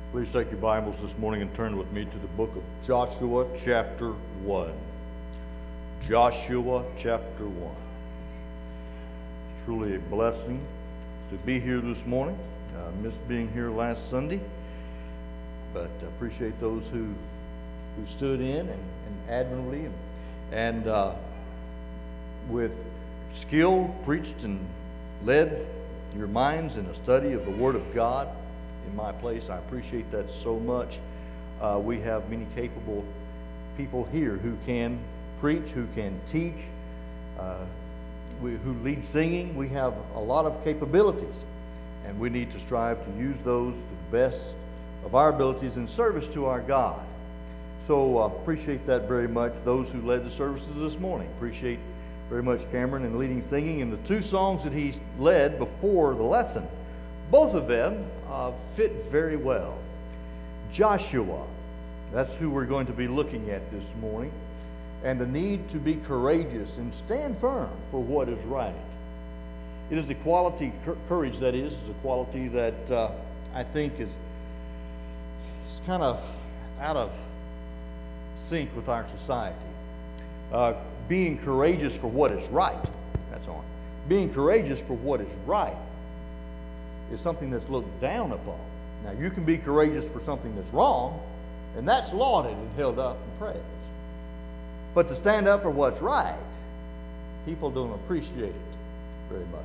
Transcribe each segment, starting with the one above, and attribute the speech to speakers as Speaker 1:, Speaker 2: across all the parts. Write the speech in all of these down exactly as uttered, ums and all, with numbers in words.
Speaker 1: Please take your Bibles this morning and turn with me to the book of Joshua, chapter one. Joshua, chapter one. It's truly a blessing to be here this morning. I missed being here last Sunday, but I appreciate those who who stood in and, and admirably and, and uh, with skill preached and led your minds in a study of the Word of God in my place. I appreciate that so much. Uh, we have many capable people here who can preach, who can teach, uh, we, who lead singing. We have a lot of capabilities, and we need to strive to use those to the best of our abilities in service to our God. So uh, appreciate that very much. Those who led the services this morning, appreciate very much Cameron in leading singing, and the two songs that he led before the lesson. Both of them uh, fit very well. Joshua, that's who we're going to be looking at this morning, and the need to be courageous and stand firm for what is right. It is a quality, courage that is, is a quality that uh, I think is, is kind of out of sync with our society. Uh, being courageous for what is right, that's on. Being courageous for what is right is something that's looked down upon. Now, you can be courageous for something that's wrong, and that's lauded and held up and praised. But to stand up for what's right, people don't appreciate it very much.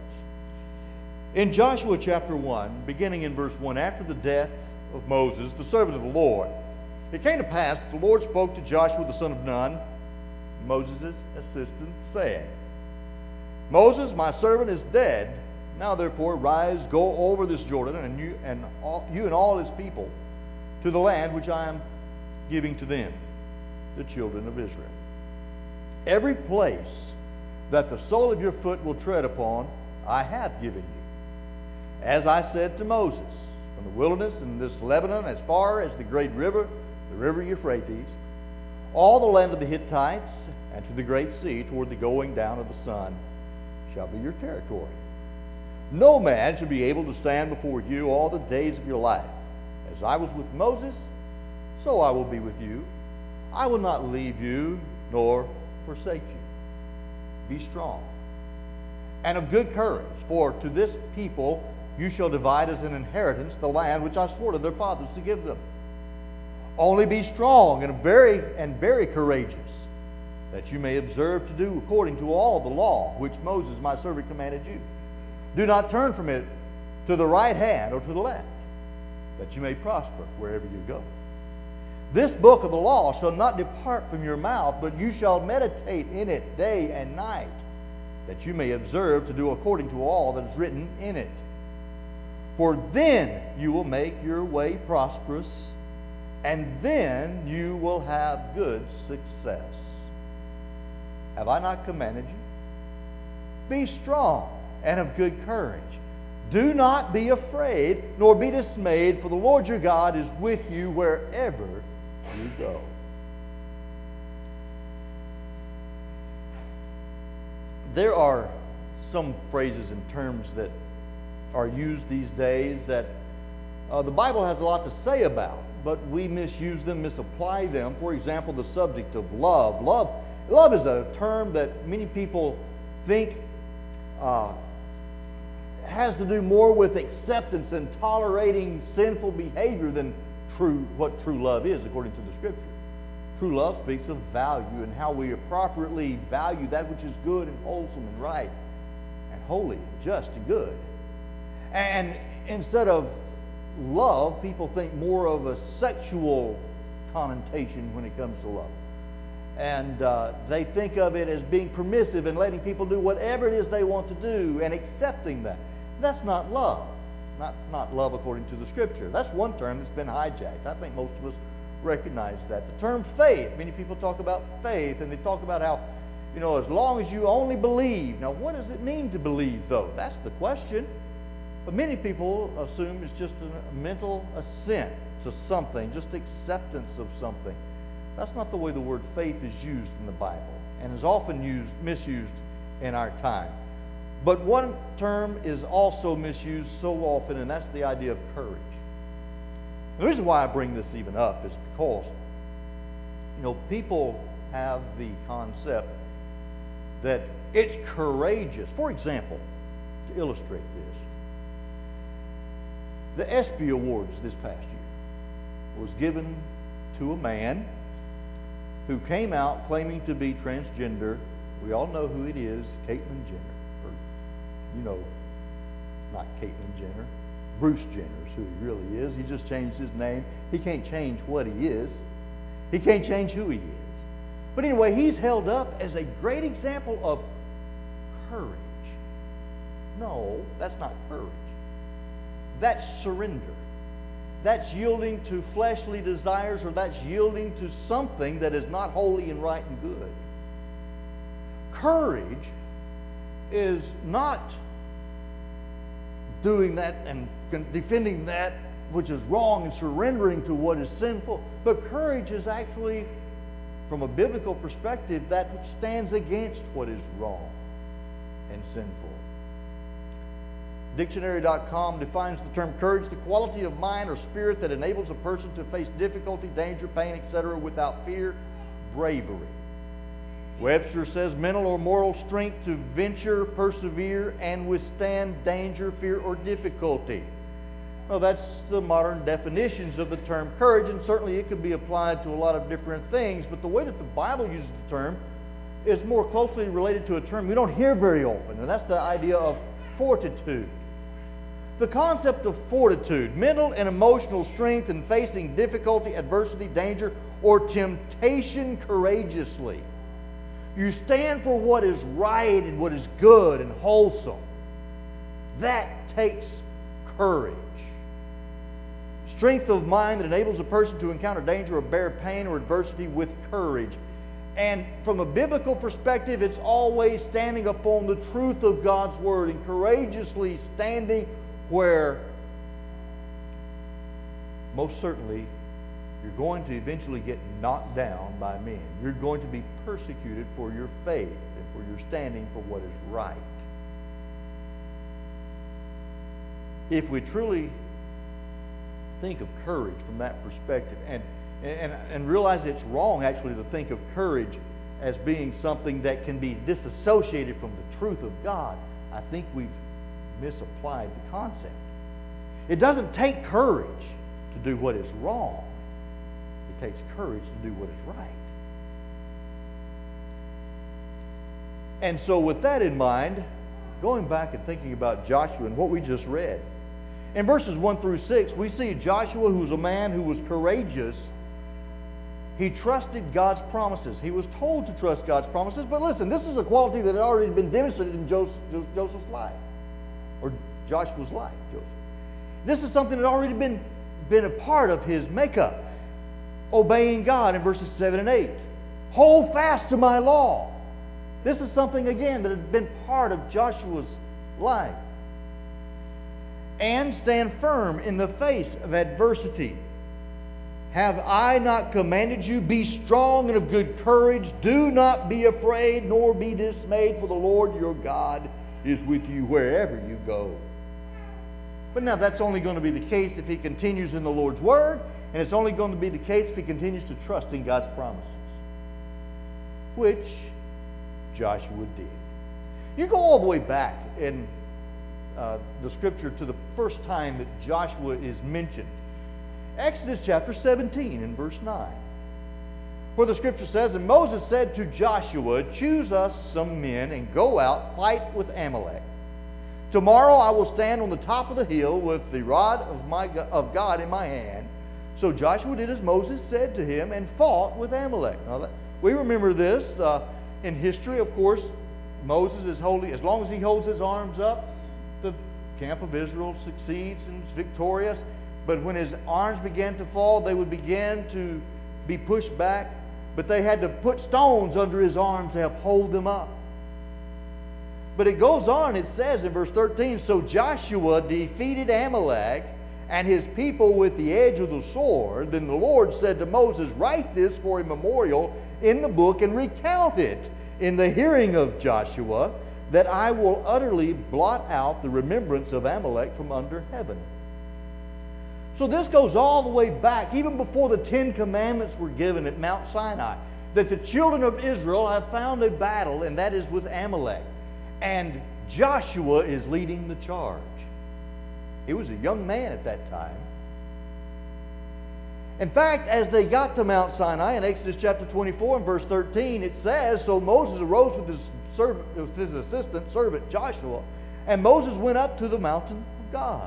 Speaker 1: In Joshua chapter one, beginning in verse one, after the death of Moses, the servant of the Lord, it came to pass that the Lord spoke to Joshua the son of Nun, Moses' assistant, saying, Moses, my servant, is dead. Now therefore rise, go over this Jordan, and you and all, you and all his people, to the land which I am giving to them, the children of Israel. Every place that the sole of your foot will tread upon, I have given you. As I said to Moses, from the wilderness and this Lebanon, as far as the great river, the river Euphrates, all the land of the Hittites, and to the great sea, toward the going down of the sun, shall be your territory. No man shall be able to stand before you all the days of your life. As I was with Moses, so I will be with you. I will not leave you nor forsake you. Be strong and of good courage, for to this people you shall divide as an inheritance the land which I swore to their fathers to give them. Only be strong and very and very courageous, that you may observe to do according to all the law which Moses my servant commanded you. Do not turn from it to the right hand or to the left, that you may prosper wherever you go. This book of the law shall not depart from your mouth, but you shall meditate in it day and night, that you may observe to do according to all that is written in it. For then you will make your way prosperous, and then you will have good success. Have I not commanded you? Be strong and of good courage. Do not be afraid, nor be dismayed, for the Lord your God is with you wherever you go. There are some phrases and terms that are used these days that uh, the Bible has a lot to say about, but we misuse them, misapply them. For example, the subject of love. Love, love is a term that many people think uh, has to do more with acceptance and tolerating sinful behavior than true what true love is according to the Scripture. True love speaks of value and how we appropriately value that which is good and wholesome and right and holy and just and good. And instead of love, people think more of a sexual connotation when it comes to love. And uh, they think of it as being permissive and letting people do whatever it is they want to do and accepting that. That's not love. Not, not love according to the Scripture. That's one term that's been hijacked. I think most of us recognize that. The term faith, many people talk about faith, and they talk about how, you know, as long as you only believe. Now, what does it mean to believe, though? That's the question. But many people assume it's just a mental assent to something, just acceptance of something. That's not the way the word faith is used in the Bible, and is often used, misused in our time. But one term is also misused so often, and that's the idea of courage. The reason why I bring this even up is because, you know, people have the concept that it's courageous. For example, to illustrate this, the ESPY Awards this past year was given to a man who came out claiming to be transgender. We all know who it is, Caitlyn Jenner. Or, you know, not Caitlyn Jenner, Bruce Jenner is who he really is. He just changed his name. He can't change what he is. He can't change who he is. But anyway, he's held up as a great example of courage. No, that's not courage. That's surrender. That's yielding to fleshly desires, or that's yielding to something that is not holy and right and good. Courage is not doing that and defending that which is wrong and surrendering to what is sinful. But courage is actually, from a biblical perspective, that which stands against what is wrong and sinful. Dictionary dot com defines the term courage: the quality of mind or spirit that enables a person to face difficulty, danger, pain, et cetera without fear, bravery. Webster says mental or moral strength to venture, persevere, and withstand danger, fear, or difficulty. Well, that's the modern definitions of the term courage, and certainly it could be applied to a lot of different things, but the way that the Bible uses the term is more closely related to a term we don't hear very often, and that's the idea of fortitude. The concept of fortitude, mental and emotional strength in facing difficulty, adversity, danger, or temptation courageously. You stand for what is right and what is good and wholesome. That takes courage. Strength of mind that enables a person to encounter danger or bear pain or adversity with courage. And from a biblical perspective, it's always standing upon the truth of God's Word and courageously standing where most certainly you're going to eventually get knocked down by men. You're going to be persecuted for your faith and for your standing for what is right. If we truly think of courage from that perspective and, and, and realize it's wrong actually to think of courage as being something that can be disassociated from the truth of God, I think we've misapplied the concept. It doesn't take courage to do what is wrong. It takes courage to do what is right. And so with that in mind, going back and thinking about Joshua and what we just read, in verses one through six, we see Joshua, who was a man who was courageous. He trusted God's promises. He was told to trust God's promises. But listen, this is a quality that had already been demonstrated in Joseph, Joseph's life, or Joshua's life. Joseph. This is something that had already been, been a part of his makeup. Obeying God in verses seven and eight. Hold fast to my law. This is something, again, that had been part of Joshua's life. And stand firm in the face of adversity. Have I not commanded you? Be strong and of good courage. Do not be afraid, nor be dismayed, for the Lord your God is with you wherever you go. But now that's only going to be the case if he continues in the Lord's Word, and it's only going to be the case if he continues to trust in God's promises, which Joshua did. You go all the way back in uh, the Scripture to the first time that Joshua is mentioned. Exodus chapter seventeen and verse nine, where the Scripture says, And Moses said to Joshua, Choose us some men and go out, fight with Amalek. Tomorrow I will stand on the top of the hill with the rod of, my, of God in my hand. So Joshua did as Moses said to him and fought with Amalek. Now that, we remember this uh, in history, of course. Moses is holding, as long as he holds his arms up, the camp of Israel succeeds and is victorious. But when his arms began to fall, they would begin to be pushed back. But they had to put stones under his arms to help hold them up. But it goes on, it says in verse thirteen, So Joshua defeated Amalek and his people with the edge of the sword. Then the Lord said to Moses, Write this for a memorial in the book and recount it in the hearing of Joshua, that I will utterly blot out the remembrance of Amalek from under heaven. So this goes all the way back, even before the Ten Commandments were given at Mount Sinai, that the children of Israel have found a battle, and that is with Amalek. And Joshua is leading the charge. He was a young man at that time. In fact, as they got to Mount Sinai in Exodus chapter twenty-four and verse thirteen, it says, "So Moses arose with his servant, with his assistant servant Joshua, and Moses went up to the mountain of God."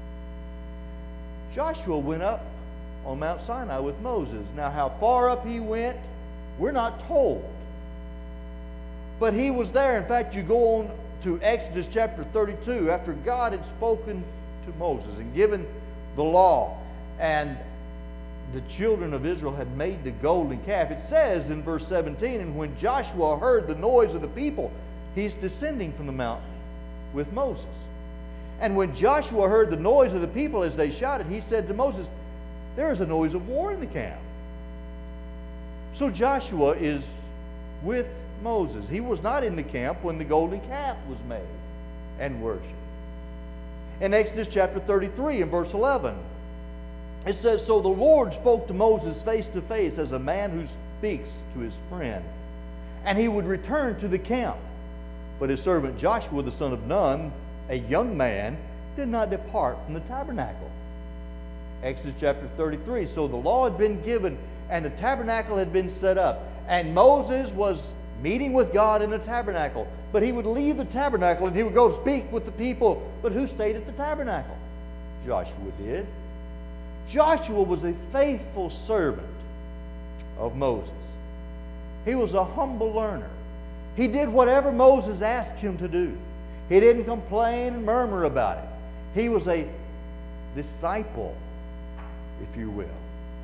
Speaker 1: Joshua went up on Mount Sinai with Moses. Now, how far up he went, we're not told. But he was there. In fact, you go on to Exodus chapter thirty-two, after God had spoken to Moses and given the law, and the children of Israel had made the golden calf. It says in verse seventeen, "And when Joshua heard the noise of the people," he's descending from the mountain with Moses. "And when Joshua heard the noise of the people as they shouted, he said to Moses, 'There is a noise of war in the camp.'" So Joshua is with Moses. He was not in the camp when the golden calf was made and worshipped. In Exodus chapter thirty-three and verse eleven, it says, "So the Lord spoke to Moses face to face as a man who speaks to his friend. And he would return to the camp. But his servant Joshua the son of Nun, a young man, did not depart from the tabernacle." Exodus chapter thirty-three. So the law had been given and the tabernacle had been set up. And Moses was meeting with God in the tabernacle. But he would leave the tabernacle and he would go speak with the people. But who stayed at the tabernacle? Joshua did. Joshua was a faithful servant of Moses. He was a humble learner. He did whatever Moses asked him to do. He didn't complain and murmur about it. He was a disciple, if you will.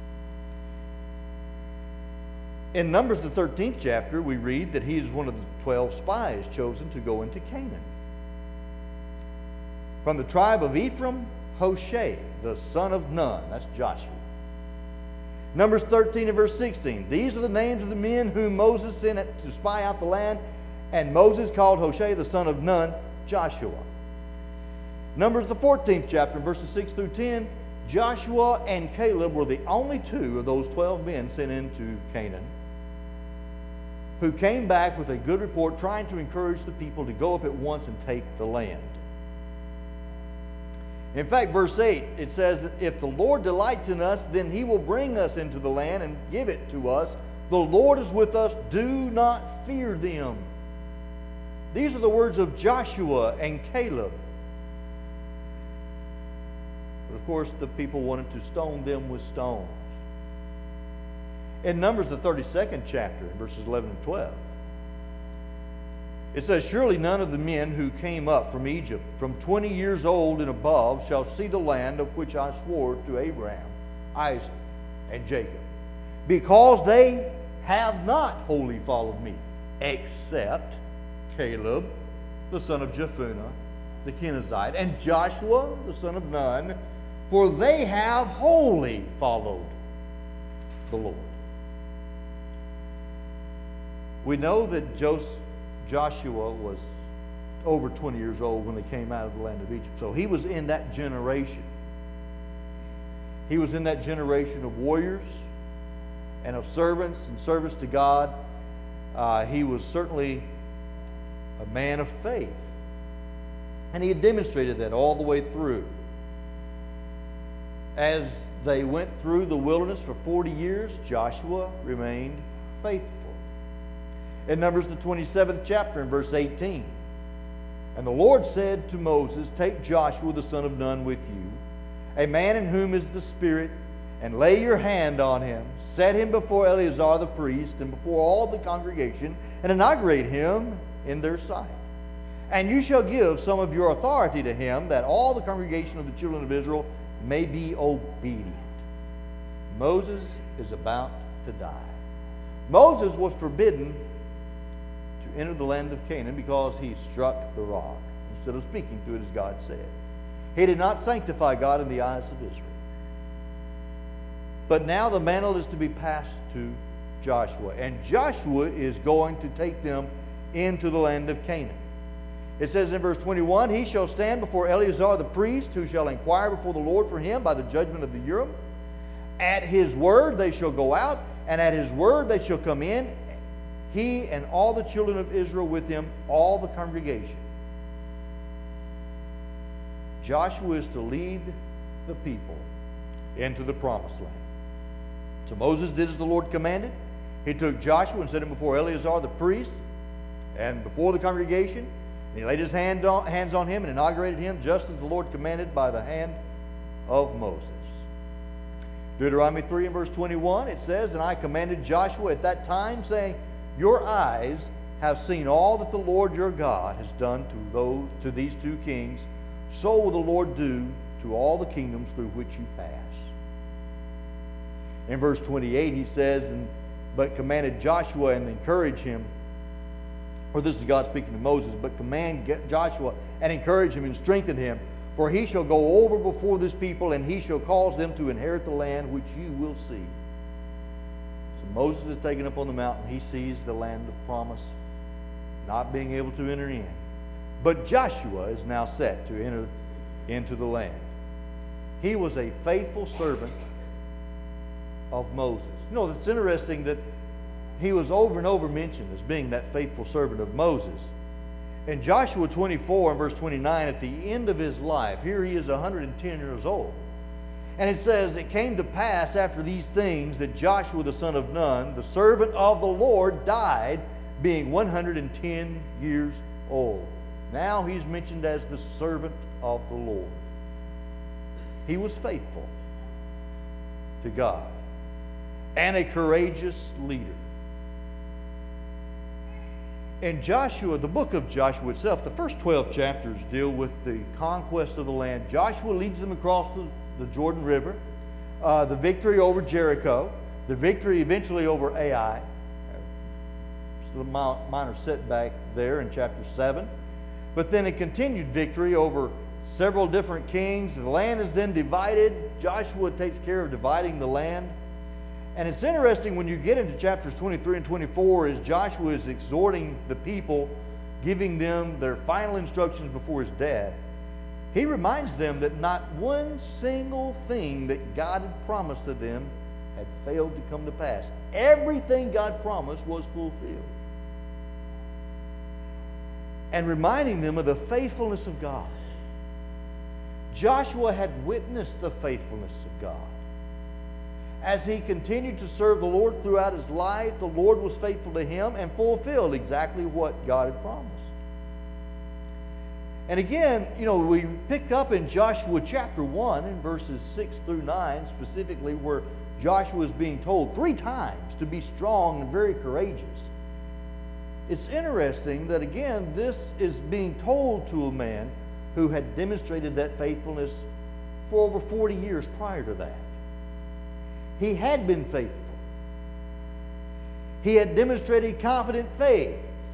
Speaker 1: In Numbers, the thirteenth chapter, we read that he is one of the twelve spies chosen to go into Canaan. From the tribe of Ephraim, Hoshea, the son of Nun. That's Joshua. Numbers thirteen and verse sixteen. "These are the names of the men whom Moses sent to spy out the land. And Moses called Hoshea, the son of Nun, Joshua." Numbers, the fourteenth chapter, verses six through ten. Joshua and Caleb were the only two of those twelve men sent into Canaan who came back with a good report, trying to encourage the people to go up at once and take the land. In fact, verse eight, it says, "If the Lord delights in us, then he will bring us into the land and give it to us. The Lord is with us. Do not fear them." These are the words of Joshua and Caleb. But of course, the people wanted to stone them with stones. In Numbers, the thirty-second chapter, verses eleven and twelve, it says, "Surely none of the men who came up from Egypt from twenty years old and above shall see the land of which I swore to Abraham, Isaac, and Jacob, because they have not wholly followed me, except Caleb, the son of Jephunneh, the Kenizzite, and Joshua, the son of Nun, for they have wholly followed the Lord." We know that Joseph Joshua was over twenty years old when they came out of the land of Egypt. So he was in that generation. He was in that generation of warriors and of servants and service to God. Uh, he was certainly a man of faith. And he had demonstrated that all the way through. As they went through the wilderness for forty years, Joshua remained faithful. In Numbers, the twenty-seventh chapter, in verse eighteen, "And the Lord said to Moses, Take Joshua the son of Nun with you, a man in whom is the Spirit, and lay your hand on him. Set him before Eleazar the priest and before all the congregation, and inaugurate him in their sight. And you shall give some of your authority to him, that all the congregation of the children of Israel may be obedient." Moses is about to die. Moses was forbidden to enter the land of Canaan because he struck the rock instead of speaking to it as God said. He did not sanctify God in the eyes of Israel. But now the mantle is to be passed to Joshua, and Joshua is going to take them into the land of Canaan. It says in verse twenty-one, he shall stand before Eleazar the priest, who shall inquire before the Lord for him by the judgment of the Urim. At his word they shall go out, and at his word they shall come in, he and all the children of Israel with him, all the congregation. Joshua is to lead the people into the promised land. So Moses did as the Lord commanded. He took Joshua and set him before Eleazar the priest and before the congregation. And he laid his hand on, hands on him and inaugurated him just as the Lord commanded by the hand of Moses. Deuteronomy three and verse twenty-one, it says, and I commanded Joshua at that time, saying, your eyes have seen all that the Lord your God has done to those to these two kings, so will the Lord do to all the kingdoms through which you pass. In verse twenty-eight he says, and, but commanded Joshua and encouraged him, or this is God speaking to Moses, but command Joshua and encourage him and strengthen him, for he shall go over before this people, and he shall cause them to inherit the land which you will see. So Moses is taken up on the mountain. He sees the land of promise, not being able to enter in. But Joshua is now set to enter into the land. He was a faithful servant of Moses. You know, it's interesting that he was over and over mentioned as being that faithful servant of Moses. In Joshua twenty-four and verse twenty-nine, at the end of his life, here he is one hundred ten years old. And it says, it came to pass after these things that Joshua the son of Nun, the servant of the Lord, died, being one hundred ten years old. Now he's mentioned as the servant of the Lord. He was faithful to God and a courageous leader. In Joshua, the book of Joshua itself, the first twelve chapters deal with the conquest of the land. Joshua leads them across the, the Jordan River, uh, the victory over Jericho, the victory eventually over Ai. Just a minor setback there in chapter seven. But then a continued victory over several different kings. The land is then divided. Joshua takes care of dividing the land. And it's interesting when you get into chapters twenty-three and twenty-four, as Joshua is exhorting the people, giving them their final instructions before his death. He reminds them that not one single thing that God had promised to them had failed to come to pass. Everything God promised was fulfilled. And reminding them of the faithfulness of God. Joshua had witnessed the faithfulness of God. As he continued to serve the Lord throughout his life, the Lord was faithful to him and fulfilled exactly what God had promised. And again, you know, we pick up in Joshua chapter one in verses six through nine, specifically where Joshua is being told three times to be strong and very courageous. It's interesting that, again, this is being told to a man who had demonstrated that faithfulness for over forty years prior to that. He had been faithful. He had demonstrated confident faith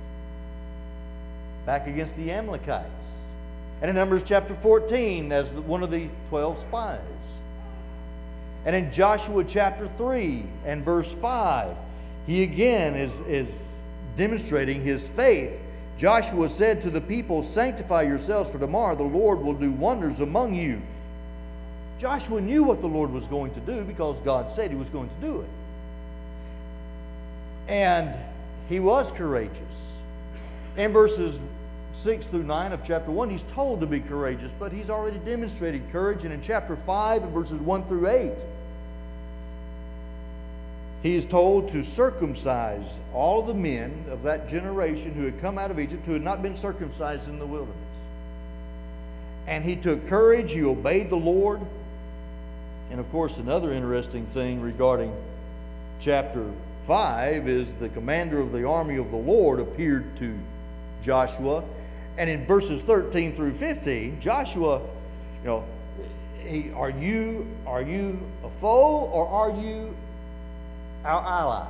Speaker 1: back against the Amalekites. And in Numbers chapter fourteen, as one of the twelve spies. And in Joshua chapter three and verse five, he again is, is demonstrating his faith. Joshua said to the people, sanctify yourselves, for tomorrow the Lord will do wonders among you. Joshua knew what the Lord was going to do because God said he was going to do it. And he was courageous. In verses six through nine of chapter one, he's told to be courageous, but he's already demonstrated courage. And in chapter five, and verses one through eight, he is told to circumcise all the men of that generation who had come out of Egypt, who had not been circumcised in the wilderness. And he took courage, he obeyed the Lord. And of course, another interesting thing regarding chapter five is the commander of the army of the Lord appeared to Joshua. And in verses thirteen through fifteen, Joshua, you know, he, are you are you a foe or are you our ally?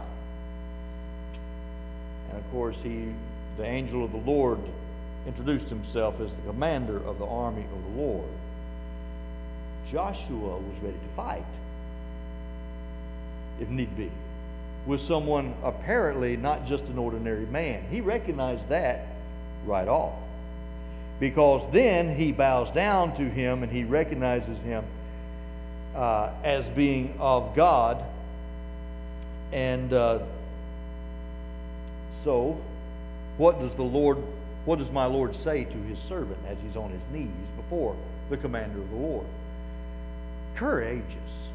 Speaker 1: And of course, he, the angel of the Lord, introduced himself as the commander of the army of the Lord. Joshua was ready to fight, if need be, with someone apparently not just an ordinary man. He recognized that right off. because then he bows down to him and he recognizes him uh, as being of God. And uh, so, what does the Lord, what does my Lord say to his servant as he's on his knees before the commander of the Lord? Courageous,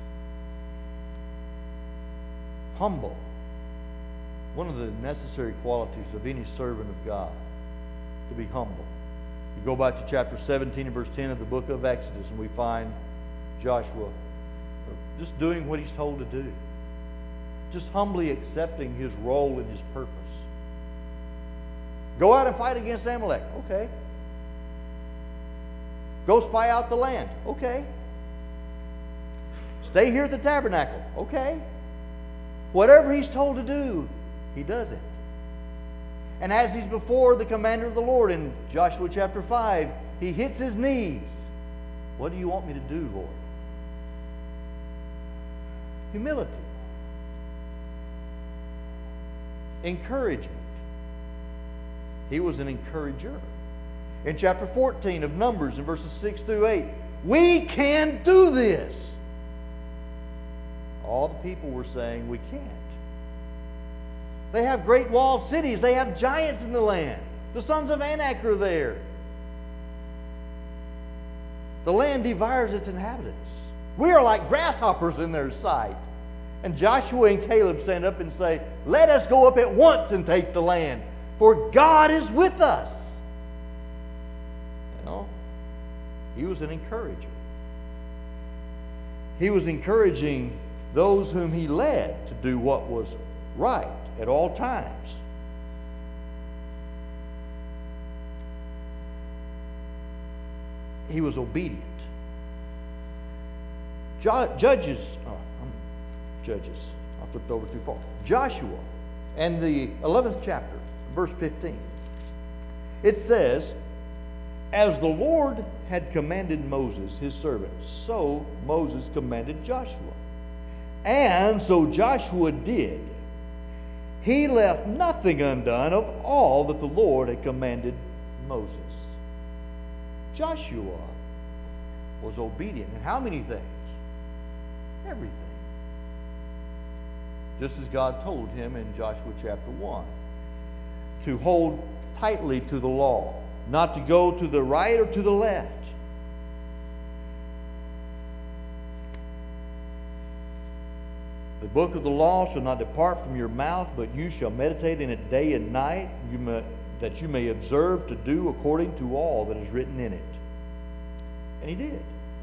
Speaker 1: humble. One of the necessary qualities of any servant of God, to be humble. You go back to chapter seventeen and verse ten of the book of Exodus, and we find Joshua just doing what he's told to do. Just humbly accepting his role and his purpose. Go out and fight against Amalek. Okay. Go spy out the land. Okay. Stay here at the tabernacle. Okay. Whatever he's told to do, he does it. And as he's before the commander of the Lord in Joshua chapter five, he hits his knees. What do you want me to do, Lord? Humility. Encouragement. He was an encourager. In chapter fourteen of Numbers, in verses six through eight, we can do this. All the people were saying, we can't. They have great walled cities. They have giants in the land. The sons of Anak are there. The land devours its inhabitants. We are like grasshoppers in their sight. And Joshua and Caleb stand up and say, let us go up at once and take the land, for God is with us. You know, he was an encourager. He was encouraging those whom he led to do what was right at all times. He was obedient. Jo- Judges, oh, I'm, Judges, I flipped over too far. Joshua and the eleventh chapter, verse fifteen. It says, as the Lord had commanded Moses, his servant, so Moses commanded Joshua. And so Joshua did. He left nothing undone of all that the Lord had commanded Moses. Joshua was obedient in how many things? Everything. Just as God told him in Joshua chapter one. To hold tightly to the law. Not to go to the right or to the left. The book of the law shall not depart from your mouth, but you shall meditate in it day and night, you may, that you may observe to do according to all that is written in it. And he did.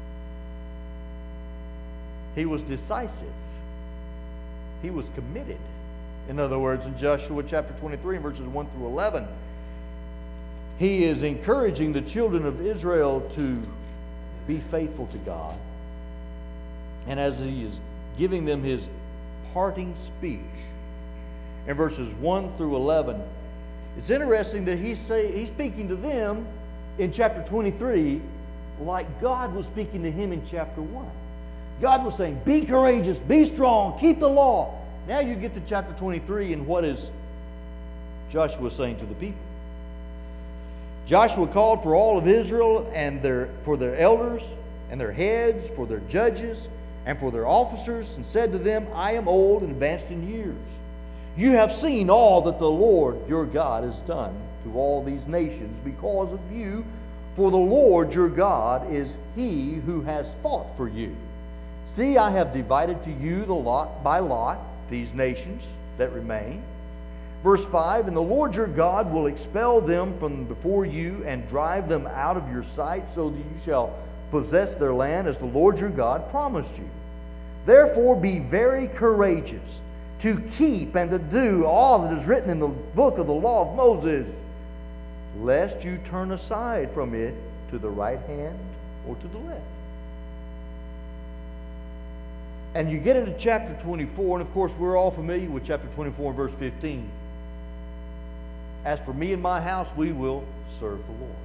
Speaker 1: He was decisive. He was committed. In other words, in Joshua chapter twenty-three, verses one through eleven, he is encouraging the children of Israel to be faithful to God. And as he is giving them his parting speech in verses one through eleven, it's interesting that he's, say, he's speaking to them in chapter twenty-three like God was speaking to him in chapter one. God was saying, be courageous, be strong, keep the law. Now you get to chapter twenty-three, and what is Joshua saying to the people? Joshua called for all of Israel and their for their elders and their heads, for their judges, and for their officers, and said to them, I am old and advanced in years. You have seen all that the Lord your God has done to all these nations because of you, for the Lord your God is he who has fought for you. See, I have divided to you the lot by lot these nations that remain. Verse five, and the Lord your God will expel them from before you and drive them out of your sight, so that you shall possess their land as the Lord your God promised you. Therefore be very courageous to keep and to do all that is written in the book of the law of Moses, lest you turn aside from it to the right hand or to the left. And you get into chapter twenty-four, and of course we're all familiar with chapter twenty-four and verse fifteen. As for me and my house, we will serve the Lord.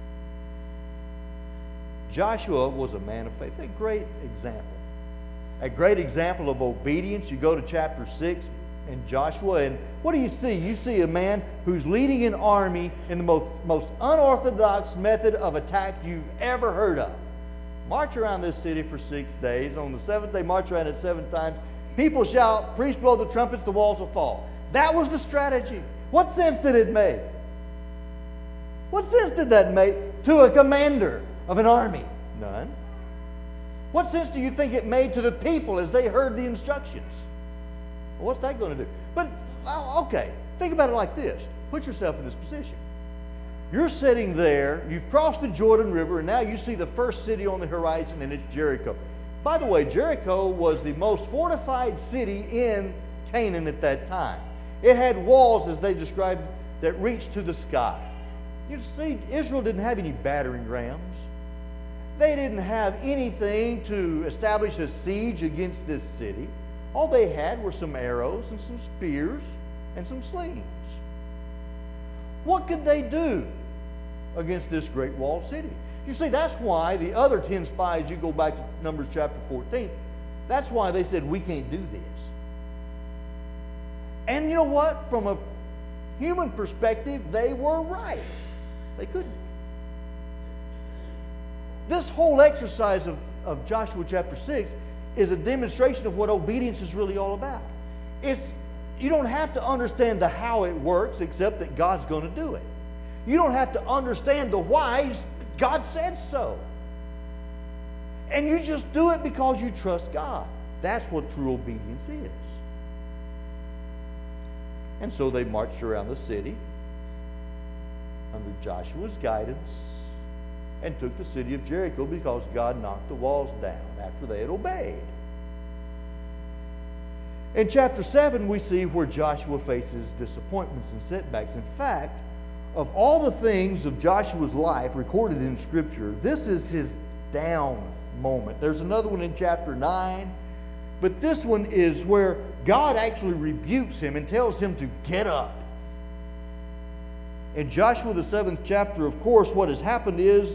Speaker 1: Joshua was a man of faith. A great example. A great example of obedience. You go to chapter six, and Joshua. And what do you see? You see a man who's leading an army in the most, most unorthodox method of attack you've ever heard of. March around this city for six days. On the seventh day, march around it seven times. People shout, priests blow the trumpets, the walls will fall. That was the strategy. What sense did it make? What sense did that make to a commander of an army? None. What sense do you think it made to the people as they heard the instructions? Well, what's that going to do? But, okay, think about it like this. Put yourself in this position. You're sitting there, you've crossed the Jordan River, and now you see the first city on the horizon, and it's Jericho. By the way, Jericho was the most fortified city in Canaan at that time. It had walls, as they described, that reached to the sky. You see, Israel didn't have any battering rams. They didn't have anything to establish a siege against this city. All they had were some arrows and some spears and some slings. What could they do against this great walled city? You see, that's why the other ten spies, you go back to Numbers chapter fourteen, that's why they said, we can't do this. And you know what? From a human perspective, they were right. They couldn't. This whole exercise of, of Joshua chapter six is a demonstration of what obedience is really all about. It's, you don't have to understand the how it works, except that God's going to do it. You don't have to understand the why. God said so. And you just do it because you trust God. That's what true obedience is. And so they marched around the city under Joshua's guidance and took the city of Jericho because God knocked the walls down after they had obeyed. In chapter seven, we see where Joshua faces disappointments and setbacks. In fact, of all the things of Joshua's life recorded in Scripture, this is his down moment. There's another one in chapter nine, but this one is where God actually rebukes him and tells him to get up. In Joshua, the seventh chapter, of course, what has happened is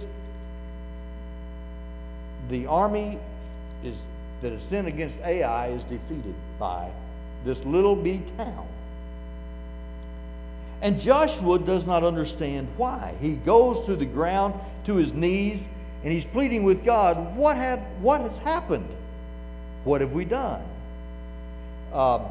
Speaker 1: the army is that has sinned against Ai is defeated by this little bitty town. And Joshua does not understand why. He goes to the ground, to his knees, and he's pleading with God, what have what has happened? What have we done? Um,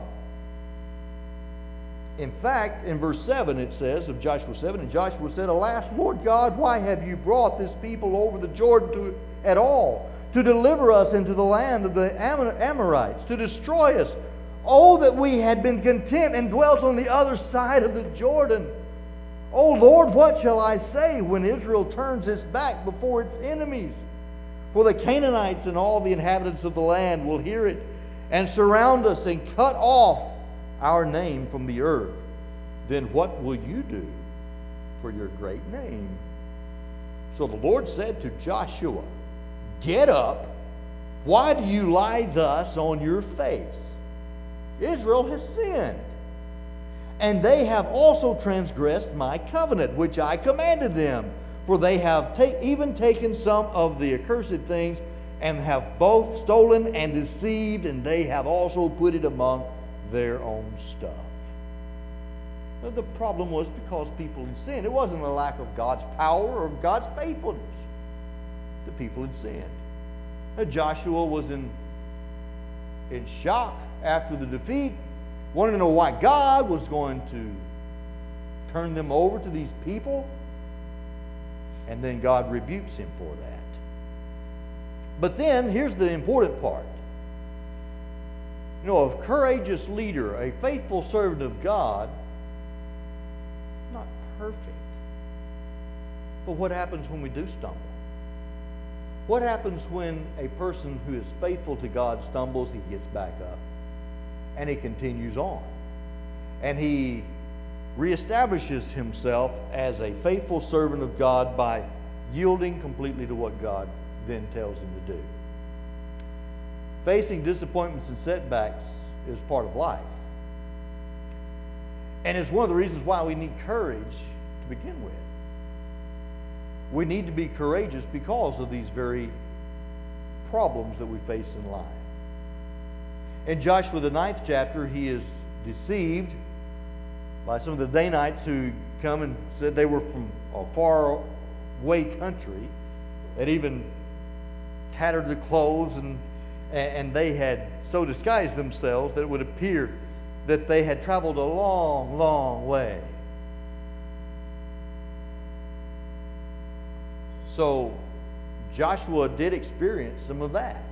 Speaker 1: in fact, in verse seven it says of Joshua seven, and Joshua said, Alas, Lord God, why have you brought this people over the Jordan to, at all, to deliver us into the land of the Amorites, to destroy us? Oh, that we had been content and dwelt on the other side of the Jordan. Oh Lord, what shall I say when Israel turns its back before its enemies? For the Canaanites and all the inhabitants of the land will hear it and surround us and cut off our name from the earth. Then what will you do for your great name? So the Lord said to Joshua, Get up. Why do you lie thus on your face? Israel has sinned, and they have also transgressed my covenant, which I commanded them. For they have ta- even taken some of the accursed things, and have both stolen and deceived, and they have also put it among their own stuff. Now, the problem was because people had sinned. It wasn't a lack of God's power or of God's faithfulness. The people had sinned. Now, Joshua was in, in shock after the defeat, wanted to know why God was going to turn them over to these people. And then God rebukes him for that. But then, here's the important part. You know, a courageous leader, a faithful servant of God, not perfect. But what happens when we do stumble? What happens when a person who is faithful to God stumbles? He gets back up and he continues on. And he reestablishes himself as a faithful servant of God by yielding completely to what God then tells him to do. Facing disappointments and setbacks is part of life. And it's one of the reasons why we need courage to begin with. We need to be courageous because of these very problems that we face in life. In Joshua, the ninth chapter, he is deceived by some of the Danites who come and said they were from a far away country, that even tattered their clothes, and and they had so disguised themselves that it would appear that they had traveled a long, long way. So Joshua did experience some of that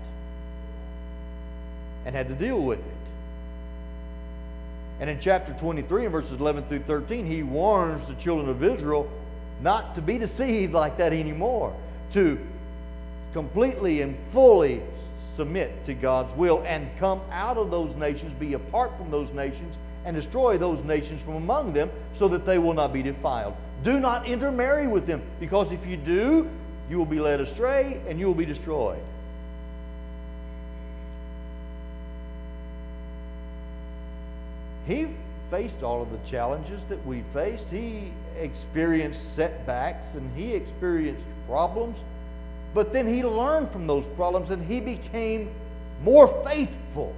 Speaker 1: and had to deal with it. And in chapter twenty-three, in verses eleven through thirteen, he warns the children of Israel not to be deceived like that anymore, to completely and fully submit to God's will and come out of those nations, be apart from those nations, and destroy those nations from among them, so that they will not be defiled. Do not intermarry with them, because if you do, you will be led astray and you will be destroyed. He faced all of the challenges that we faced. He experienced setbacks and he experienced problems. But then he learned from those problems and he became more faithful.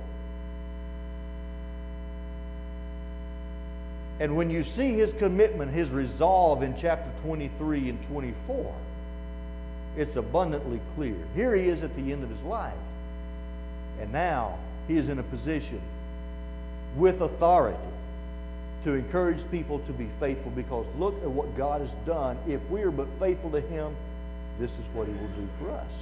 Speaker 1: And when you see his commitment, his resolve in chapter twenty-three and twenty-four, it's abundantly clear. Here he is at the end of his life. And now he is in a position with authority to encourage people to be faithful, because look at what God has done. If we are but faithful to him, this is what he will do for us.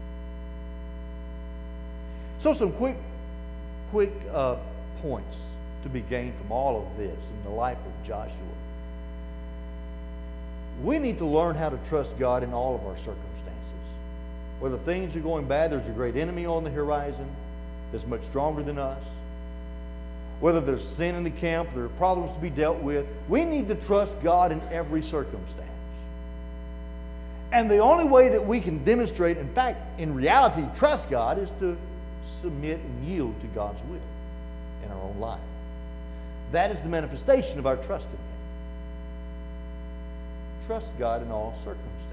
Speaker 1: So some quick, quick uh, points to be gained from all of this in the life of Joshua. We need to learn how to trust God in all of our circumstances. Whether things are going bad, there's a great enemy on the horizon that's much stronger than us. Whether there's sin in the camp, there are problems to be dealt with, we need to trust God in every circumstance. And the only way that we can demonstrate, in fact, in reality, trust God, is to submit and yield to God's will in our own life. That is the manifestation of our trust in him. Trust God in all circumstances.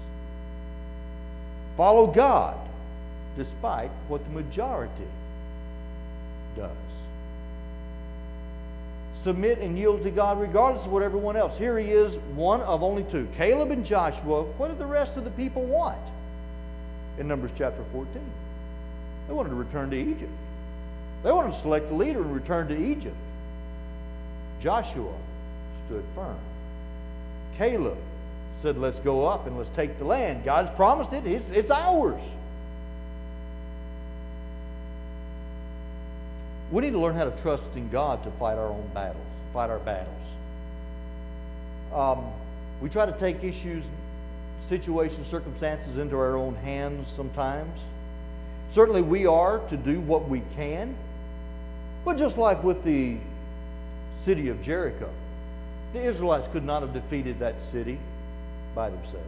Speaker 1: Follow God despite what the majority does. Submit and yield to God regardless of what everyone else. Here he is, one of only two. Caleb and Joshua. What did the rest of the people want? In Numbers chapter fourteen. They wanted to return to Egypt. They wanted to select a leader and return to Egypt. Joshua stood firm. Caleb said, let's go up and let's take the land. God's promised it. It's, it's ours. We need to learn how to trust in God to fight our own battles, fight our battles. Um, we try to take issues, situations, circumstances into our own hands sometimes. Certainly we are to do what we can. But just like with the city of Jericho, the Israelites could not have defeated that city by themselves.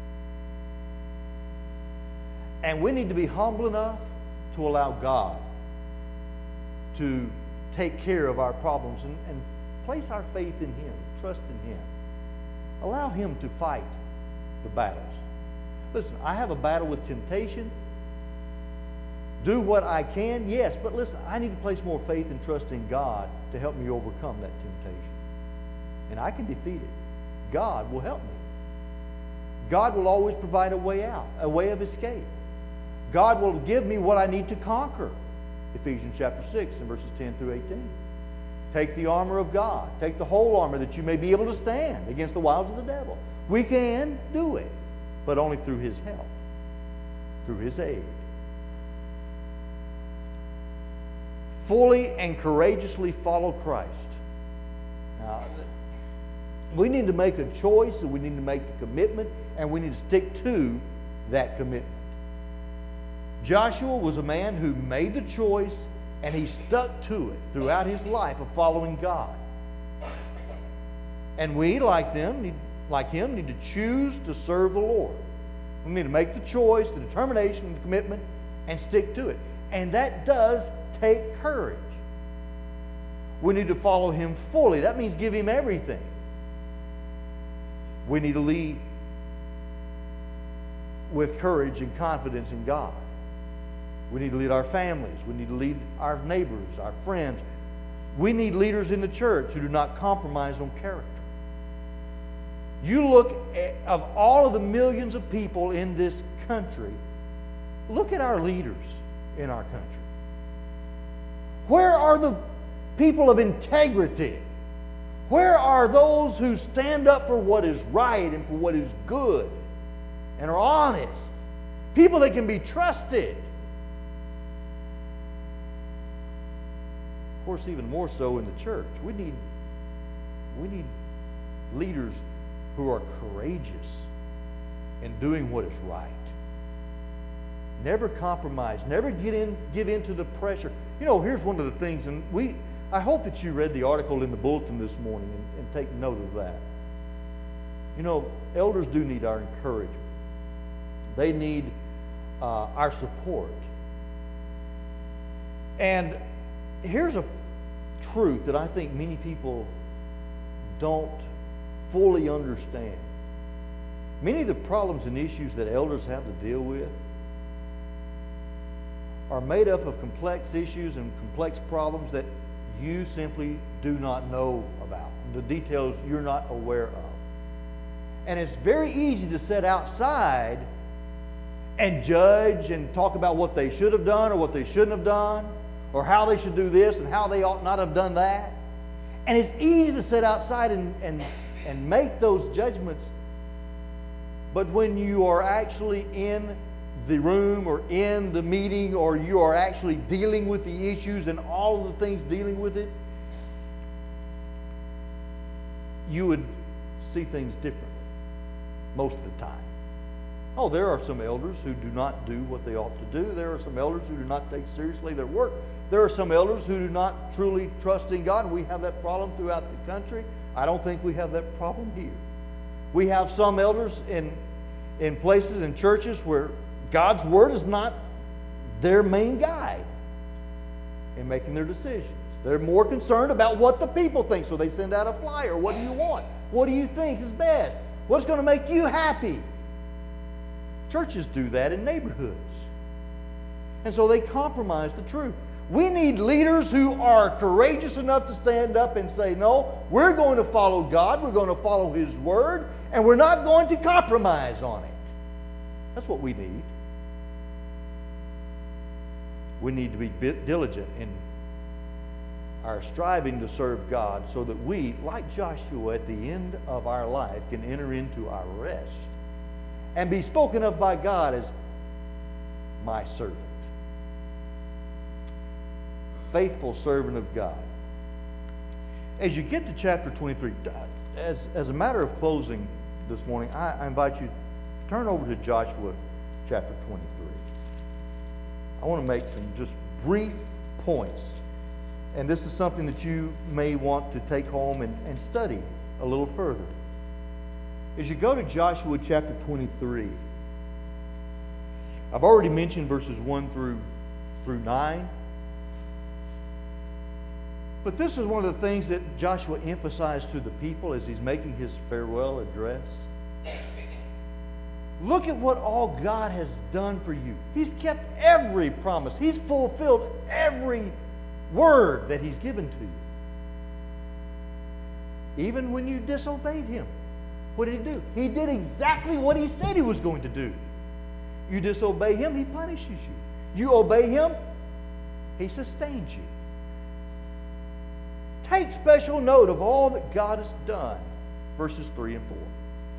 Speaker 1: And we need to be humble enough to allow God to take care of our problems and, and place our faith in him, trust in him. Allow him to fight the battles. Listen, I have a battle with temptation. Do what I can, yes, but listen, I need to place more faith and trust in God to help me overcome that temptation. And I can defeat it. God will help me. God will always provide a way out, a way of escape. God will give me what I need to conquer. Ephesians chapter six and verses ten through eighteen. Take the armor of God. Take the whole armor that you may be able to stand against the wiles of the devil. We can do it, but only through his help, through his aid. Fully and courageously follow Christ. Now, we need to make a choice, and we need to make the commitment, and we need to stick to that commitment. Joshua was a man who made the choice, and he stuck to it throughout his life of following God. And we, like them, need, like him, need to choose to serve the Lord. We need to make the choice, the determination, the commitment, and stick to it. And that does take courage. We need to follow him fully. That means give him everything. We need to lead with courage and confidence in God. We need to lead our families. We need to lead our neighbors, our friends, We need leaders in the church who do not compromise on character. You look at, of all of the millions of people in this country, look at our leaders in our country. Where are the people of integrity? Where are those who stand up for what is right and for what is good and are honest? People that can be trusted. Of course, even more so in the church. We need, we need leaders who are courageous in doing what is right. Never compromise. Never get in, give in to the pressure. You know, here's one of the things, and we, I hope that you read the article in the bulletin this morning and, and take note of that. You know, elders do need our encouragement. They need uh, our support. And here's a truth that I think many people don't fully understand. Many of the problems and issues that elders have to deal with are made up of complex issues and complex problems that you simply do not know about. The details you're not aware of. And it's very easy to sit outside and judge and talk about what they should have done or what they shouldn't have done, or how they should do this and how they ought not have done that. And it's easy to sit outside and, and, and make those judgments. But when you are actually in the room or in the meeting, or you are actually dealing with the issues and all of the things dealing with it, you would see things differently most of the time. Oh, there are some elders who do not do what they ought to do. There are some elders who do not take seriously their work. There are some elders who do not truly trust in God. We have that problem throughout the country. I don't think we have that problem here. We have some elders in, in places, in churches, where God's Word is not their main guide in making their decisions. They're more concerned about what the people think, so they send out a flyer. What do you want? What do you think is best? What's going to make you happy? Churches do that in neighborhoods. And so they compromise the truth. We need leaders who are courageous enough to stand up and say, no, we're going to follow God, we're going to follow His Word, and we're not going to compromise on it. That's what we need. We need to be diligent in our striving to serve God, so that we, like Joshua at the end of our life, can enter into our rest and be spoken of by God as my servant. Faithful servant of God. As you get to chapter twenty-three, as, as a matter of closing this morning, I, I invite you to turn over to Joshua chapter twenty-three. I want to make some just brief points. And this is something that you may want to take home and, and study a little further. As you go to Joshua chapter twenty-three, I've already mentioned verses one through, through nine. But this is one of the things that Joshua emphasized to the people as he's making his farewell address. Look at what all God has done for you. He's kept every promise. He's fulfilled every word that He's given to you. Even when you disobeyed Him, what did He do? He did exactly what He said He was going to do. You disobey Him, He punishes you. You obey Him, He sustains you. Take special note of all that God has done. Verses three and four.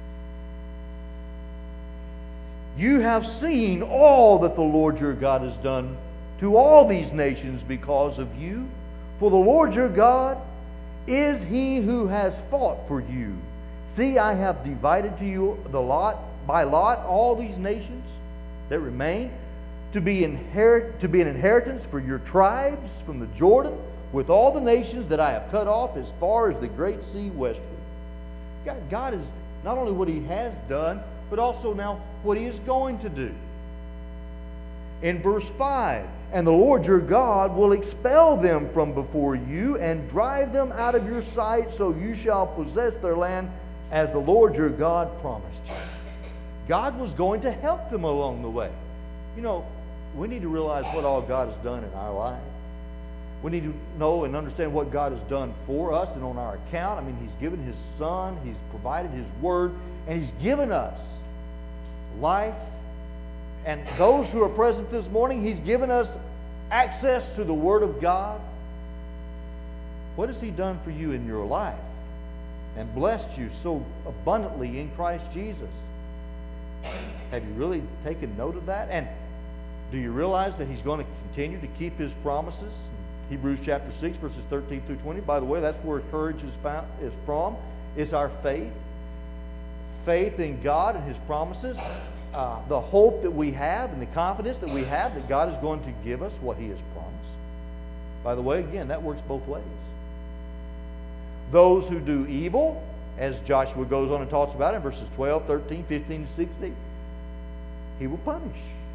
Speaker 1: You have seen all that the Lord your God has done to all these nations because of you. For the Lord your God is He who has fought for you. See, I have divided to you the lot by lot all these nations that remain to be inherit to be an inheritance for your tribes from the Jordan, with all the nations that I have cut off as far as the great sea westward. God, God is not only what He has done, but also now what He is going to do. In verse five, and the Lord your God will expel them from before you and drive them out of your sight, so you shall possess their land as the Lord your God promised you. God was going to help them along the way. You know, we need to realize what all God has done in our life. We need to know and understand what God has done for us and on our account. I mean, He's given His Son, He's provided His Word, and He's given us life. And those who are present this morning, He's given us access to the Word of God. What has He done for you in your life and blessed you so abundantly in Christ Jesus? Have you really taken note of that? And do you realize that He's going to continue to keep His promises? Hebrews chapter six, verses thirteen through twenty. By the way, that's where courage is found, is from. It's our faith. Faith in God and His promises. Uh, the hope that we have and the confidence that we have that God is going to give us what He has promised. By the way, again, that works both ways. Those who do evil, as Joshua goes on and talks about in verses twelve, thirteen, fifteen, and sixteen, He will punish.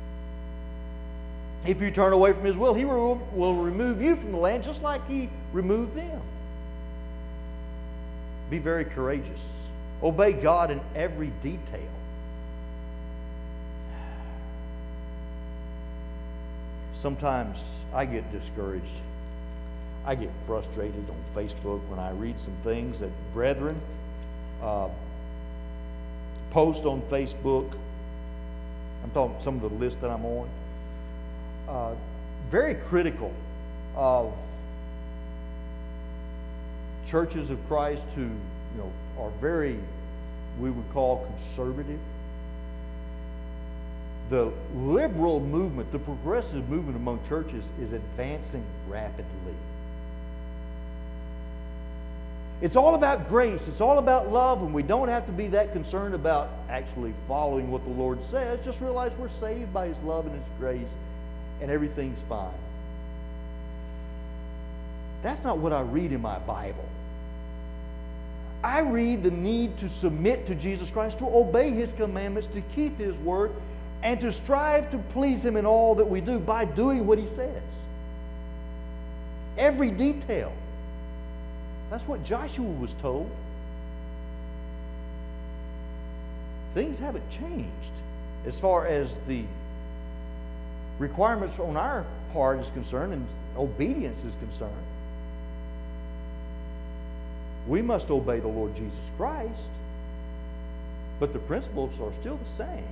Speaker 1: If you turn away from His will, He will remove you from the land just like He removed them. Be very courageous. Obey God in every detail. Sometimes I get discouraged. I get frustrated on Facebook when I read some things that brethren uh, post on Facebook. I'm talking some of the lists that I'm on. Uh, very critical of churches of Christ who, you know, are very, we would call conservative. The liberal movement, the progressive movement among churches is advancing rapidly. It's all about grace. It's all about love, and we don't have to be that concerned about actually following what the Lord says. Just realize we're saved by His love and His grace, and everything's fine. That's not what I read in my Bible. I read the need to submit to Jesus Christ, to obey His commandments, to keep His word, and to strive to please Him in all that we do by doing what He says. Every detail. That's what Joshua was told. Things haven't changed as far as the requirements on our part is concerned and obedience is concerned. We must obey the Lord Jesus Christ, but the principles are still the same.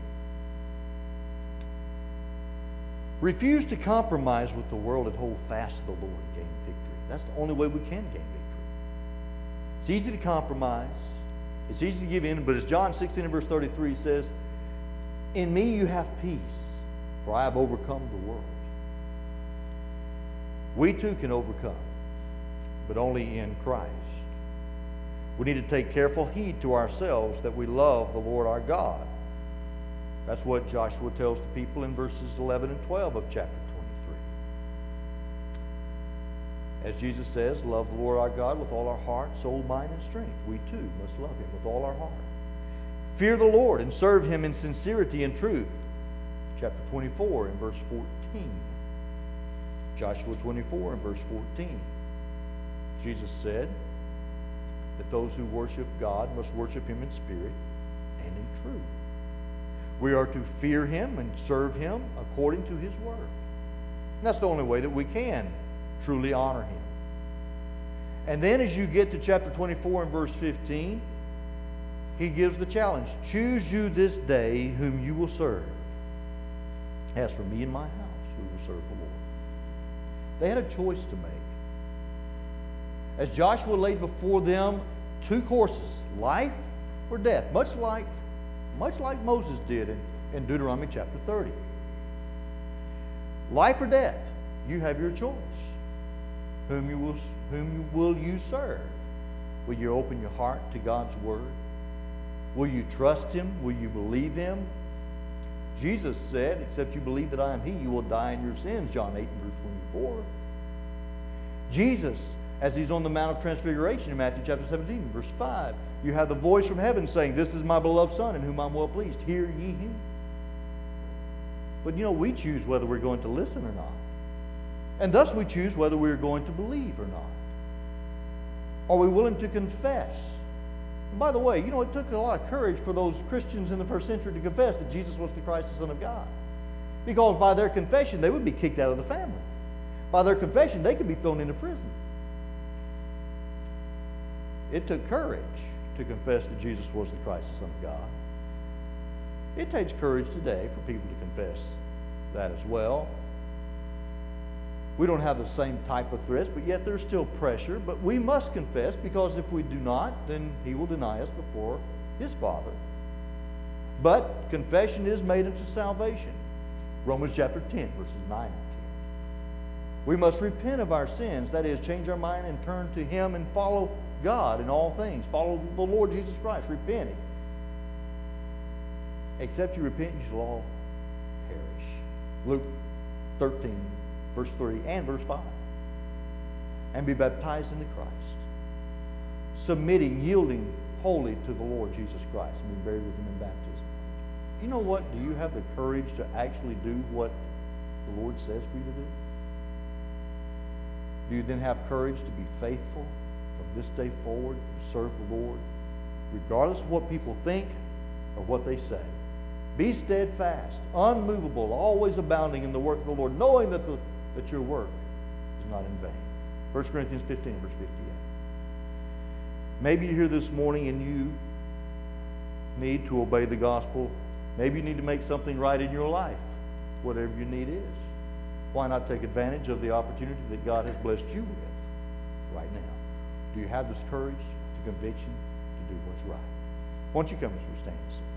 Speaker 1: Refuse to compromise with the world and hold fast to the Lord and gain victory. That's the only way we can gain victory. It's easy to compromise. It's easy to give in, but as John sixteen and verse thirty-three says, in me you have peace, for I have overcome the world. We too can overcome, but only in Christ. We need to take careful heed to ourselves that we love the Lord our God. That's what Joshua tells the people in verses eleven and twelve of chapter twenty-three. As Jesus says, love the Lord our God with all our heart, soul, mind, and strength. We too must love Him with all our heart. Fear the Lord and serve Him in sincerity and truth. Chapter twenty-four and verse fourteen. Joshua twenty-four and verse fourteen. Jesus said that those who worship God must worship Him in spirit and in truth. We are to fear Him and serve Him according to His word. And that's the only way that we can truly honor Him. And then as you get to chapter twenty-four and verse fifteen, He gives the challenge. Choose you this day whom you will serve. As for me and my house, we will serve the Lord. They had a choice to make. As Joshua laid before them two courses, life or death, much like Much like Moses did in, in Deuteronomy chapter thirty. Life or death, you have your choice. Whom you will, whom you, will you serve? Will you open your heart to God's word? Will you trust Him? Will you believe Him? Jesus said, except you believe that I am He, you will die in your sins, John eight and verse twenty-four. Jesus, as He's on the Mount of Transfiguration in Matthew chapter seventeen, verse five, you have the voice from heaven saying, this is my beloved Son in whom I'm well pleased. Hear ye Him. But you know, we choose whether we're going to listen or not. And thus we choose whether we're going to believe or not. Are we willing to confess? And by the way, you know, it took a lot of courage for those Christians in the first century to confess that Jesus was the Christ, the Son of God. Because by their confession, they would be kicked out of the family. By their confession, they could be thrown into prison. It took courage to confess that Jesus was the Christ, the Son of God. It takes courage today for people to confess that as well. We don't have the same type of threats, but yet there's still pressure. But we must confess, because if we do not, then He will deny us before His Father. But confession is made unto salvation. Romans chapter ten, verses nine and ten. We must repent of our sins, that is, change our mind and turn to Him and follow God in all things. Follow the Lord Jesus Christ, repenting. Except you repent, you shall all perish. Luke thirteen, verse three and verse five. And be baptized into Christ, submitting, yielding wholly to the Lord Jesus Christ, and being buried with Him in baptism. You know what? Do you have the courage to actually do what the Lord says for you to do? Do you then have courage to be faithful from this day forward to serve the Lord, regardless of what people think or what they say? Be steadfast, unmovable, always abounding in the work of the Lord, knowing that, the, that your work is not in vain. First Corinthians fifteen, verse fifty-eight. Maybe you're here this morning and you need to obey the gospel. Maybe you need to make something right in your life, whatever your need is. Why not take advantage of the opportunity that God has blessed you with right now? Do you have this courage, the conviction to do what's right? Why don't you come as we stand?